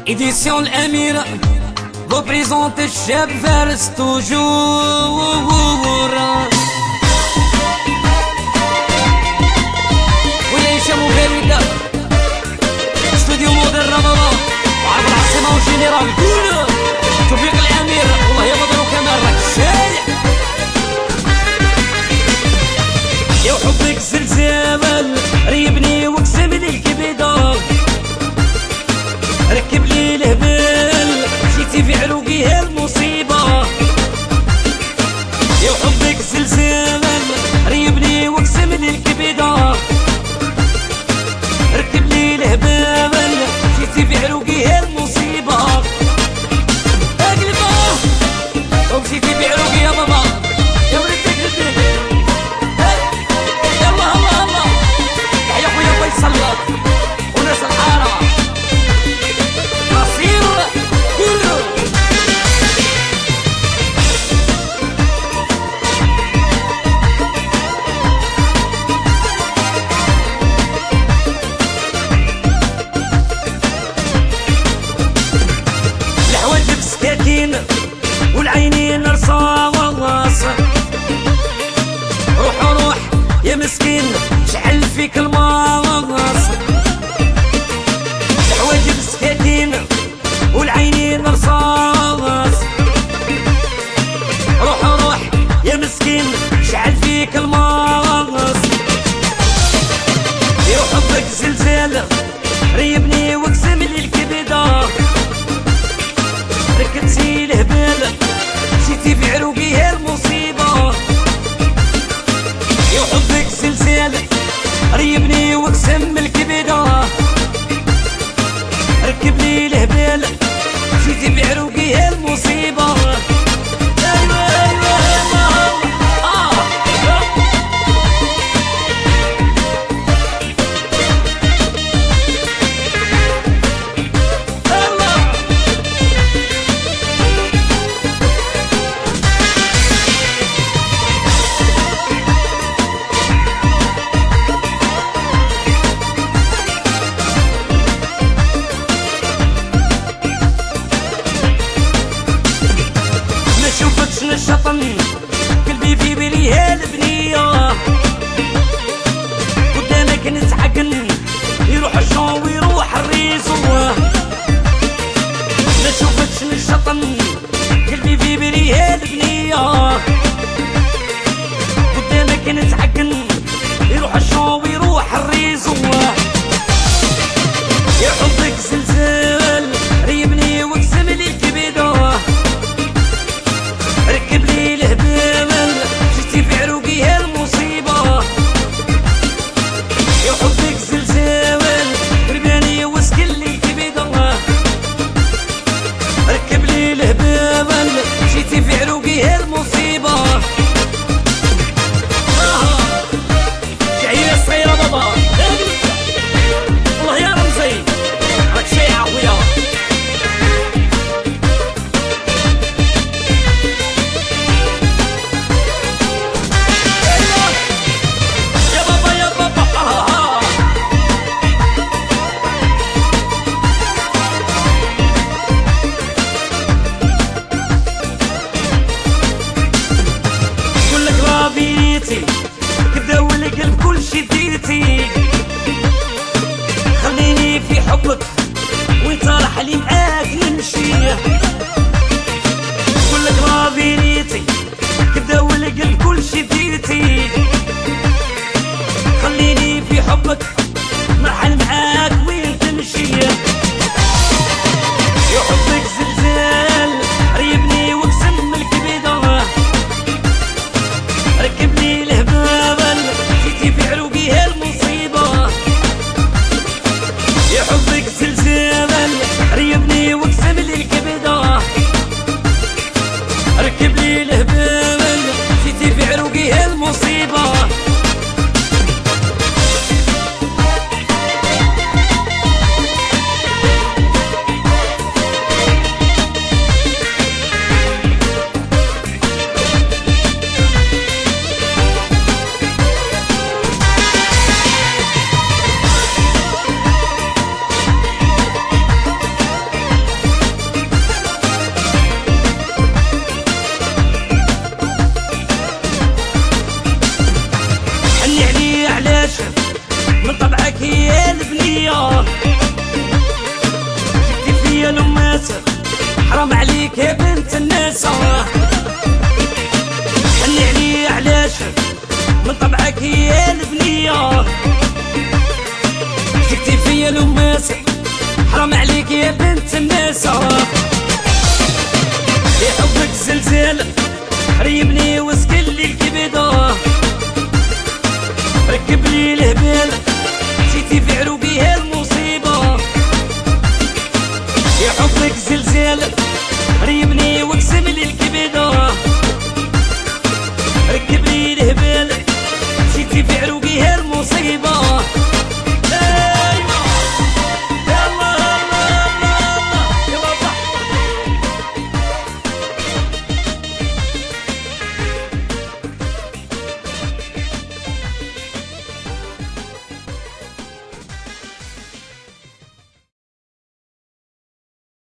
Édition l'Amira représente الشاب فارس توجور ويا هشام وغيرنا استوديو موديل رمضان وعرض العاصمة وجينيرال كله توفيق الأمير والله يا مبروك يا مرة الشارع يا حبك زلزال ريبني واقسم لي الكبيدة ركب لي الهبل جيتي في عروقي هالمصيبة يا حبك زلزال ريبني واقسم لي الكبيدة ركب لي الهبل جيتي في عروقي هالمصيبة اقلبه ومشيتي في عروقي يا بابا يا ولدك يلا الله الله يحيى خويا فيصل وناس الحارة والعينين رصاص روح روح يا مسكين شعل فيك الماص الحواجب سكاكين والعينين رصاص روح روح يا مسكين شعل فيك الماص يا حبك زلزال ريبني واقسم لي الكبده ركبتي الهبال جيتي في عروقي هالمصيبة يا حبك زلزال ريبني واقسم الكبيدة ركب لي الهبال جيتي في عروقي هالمصيبة ايوه ايوه حرام عليك يا بنت الناس، يحبك الزلزال ريمني وسكن لي الكبده، ركب لي